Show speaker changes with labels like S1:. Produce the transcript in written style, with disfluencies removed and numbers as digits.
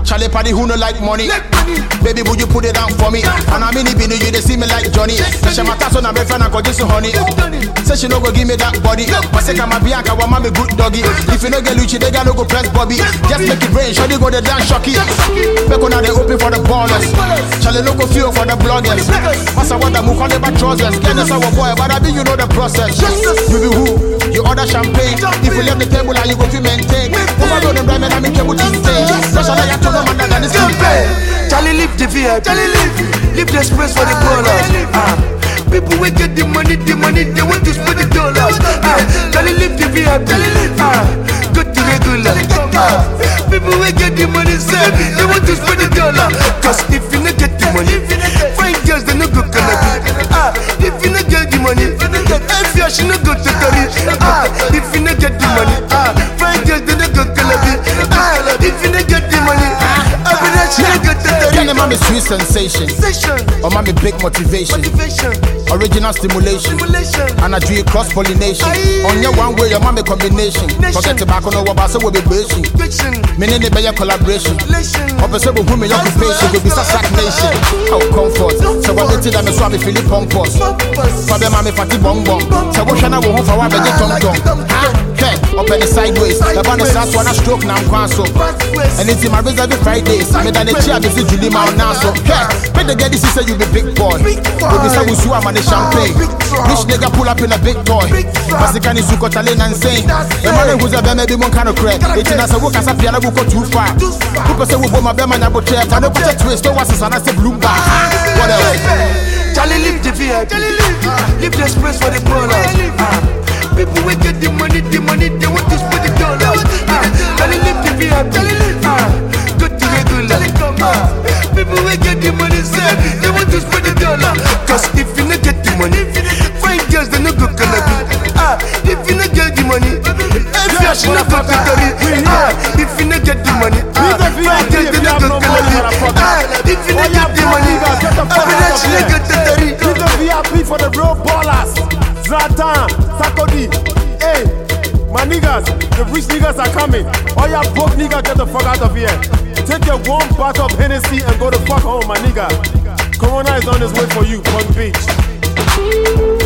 S1: Charlie party who no like money. Baby, would you put it down for me? And I mean, if you they see me like Johnny. She my tasso na befriend and just honey. Say she no go give me that body. But say come Bianca, want me good doggy. If you no get Lucci, they got no go press Bobby. Just make it rain, sure they go the dance shocky. Back on they open for the ballers. Charlie no go feel for the bloggers. Massa what the move on the back trousers. Get us our boy, but I mean you know the process. You be who? You order champagne. If you leave the table and you go to maintain. Over the diamond, I make you to stay. Special I told them under than this
S2: Charlie live the VIP. Live the express for the ballers. People will get the money, they want to spend the dollars. Charlie live the VIP. Go to regular. People will get the money, they want to spend the dollar. Cause if you not get the money, fine girls they no go cannabis. If you not get the money, if you should not go to Paris. If you not get the money, fine girls they no go cannabis. If you not get the money,
S1: yeah, mommy sweet sensation. Or mommy big motivation. Original stimulation. And I do cross pollination. On your one way, your mommy combination. Forget tobacco, no what so will be breaching. Meaning the better collaboration. Opposite with women, occupation will be such nation. How comfort. So what they tell them is why me feeling punk post. For them, mommy fatty bong bong. So what shall I go home for one better tongue tongue? Okay, up in the sideways. The one is last one a stroke now, so. And it's in my reserve Fridays. I mean that the chair visit Julie Mount now, so. Okay, when they get this, you say you be big boy. When this time we swam on the champagne. Rich nigga pull up in a big toy. Masika ni suko talent and insane. The man who's a baby one kind of crack. It's in a work as a piano go too far. People say we go my bema na botre. I don't put a twist. Don't watch us and I say bloom back. What else?
S2: Charlie live the VIP. Live the express for the ballers. People will get the money, they want to spend the dollars. Charlie live the VIP. Go to regular. People will get the money, they want to spend the dollar. Cause if you not get the money, fine girls they no go cannabis. If you not get the money, if you should not go to Paris. If you not get the money, fine girls they no go cannabis. If you not get the money, I should not go to Paris.
S3: Leave the VIP for the real ballers. Zlatan, Sarkozy, hey, my niggas, the rich niggas are coming. All y'all broke niggas, get the fuck out of here. Take your one bottle of Hennessy and go the fuck home, my nigga. Corona is on his way for you, Punk Beach.